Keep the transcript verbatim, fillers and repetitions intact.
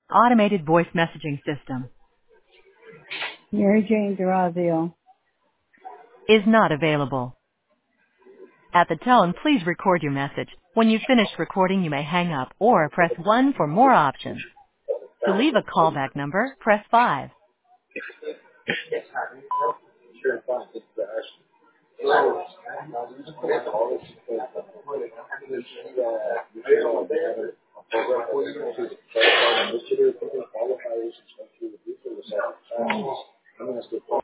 Automated voice messaging system Mary Jane Durazio. is not available. At the tone, please record your message. When you've finished recording, you may hang up or press one for more options. To leave a callback number, press five. Sure.